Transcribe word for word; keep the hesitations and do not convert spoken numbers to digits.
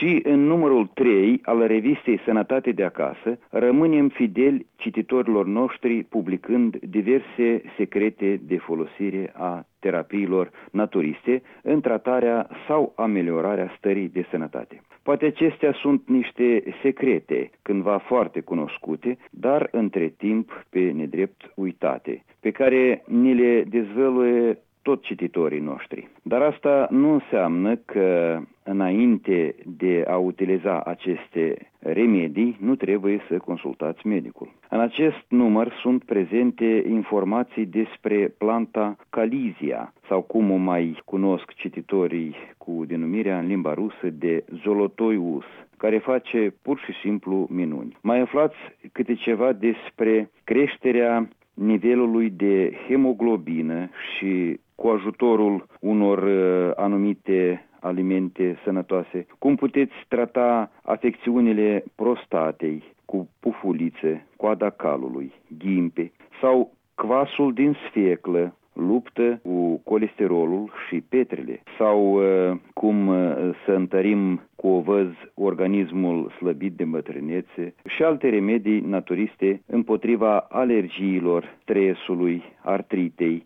și în numărul trei al revistei Sănătate de acasă rămânem fideli cititorilor noștri, publicând diverse secrete de folosire a terapiilor naturiste în tratarea sau ameliorarea stării de sănătate. Poate acestea sunt niște secrete, cândva foarte cunoscute, dar între timp pe nedrept uitate, pe care ni le dezvăluie tot cititorii noștri. Dar asta nu înseamnă că înainte de a utiliza aceste remedii nu trebuie să consultați medicul. În acest număr sunt prezente informații despre planta Calizia, sau cum o mai cunosc cititorii cu denumirea în limba rusă de Zolotoius, care face pur și simplu minuni. Mai aflați câte ceva despre creșterea nivelului de hemoglobină și cu ajutorul unor uh, anumite alimente sănătoase, cum puteți trata afecțiunile prostatei cu pufulițe, coada calului, ghimpe sau kvasul din sfeclă, luptă cu colesterolul și petrele, sau uh, cum uh, să întărim cu ovăz organismul slăbit de bătrânețe și alte remedii naturiste împotriva alergiilor, stresului, artritei,